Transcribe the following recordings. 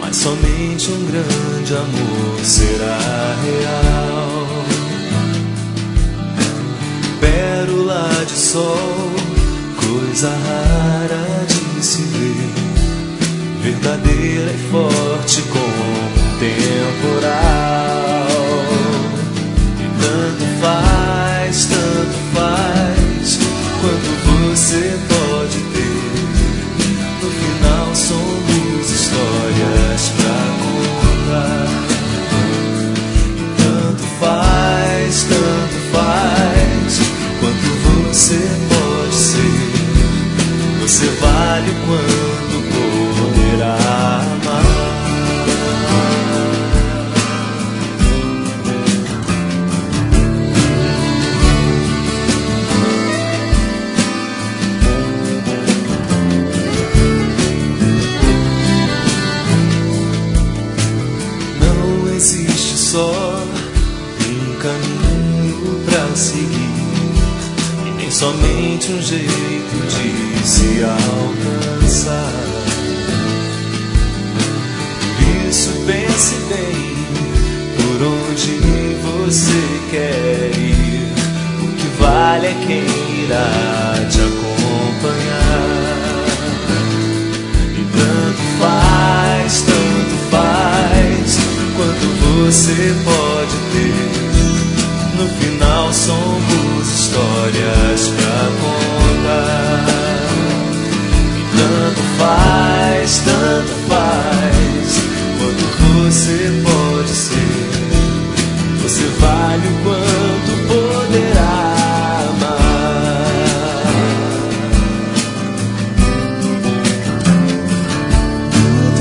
mas somente um grande amor será real. Pérola de sol, coisa rara de se ver, verdadeira e forte como um temporal. E tanto faz quanto você pode ter. No final somos histórias pra contar. E tanto faz quanto você pode ser. Você vale o quanto poderá amar. Não existe só um caminho pra seguir, nem somente um jeito de se alcançar. Por isso pense bem por onde você quer ir. O que vale é quem irá te acompanhar. E tanto faz quanto você pode ter. No final somos histórias pra contar. E tanto faz quanto você pode ser. Você vale o quanto poderá amar. Tanto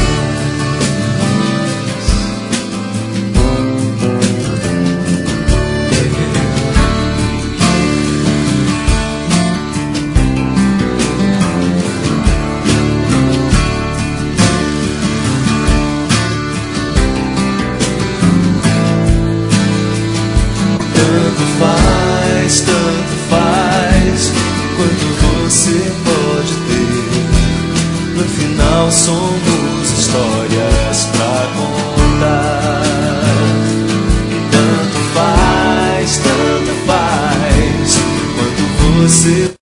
faz quanto você pode ter. No final somos histórias pra contar. E tanto faz quanto você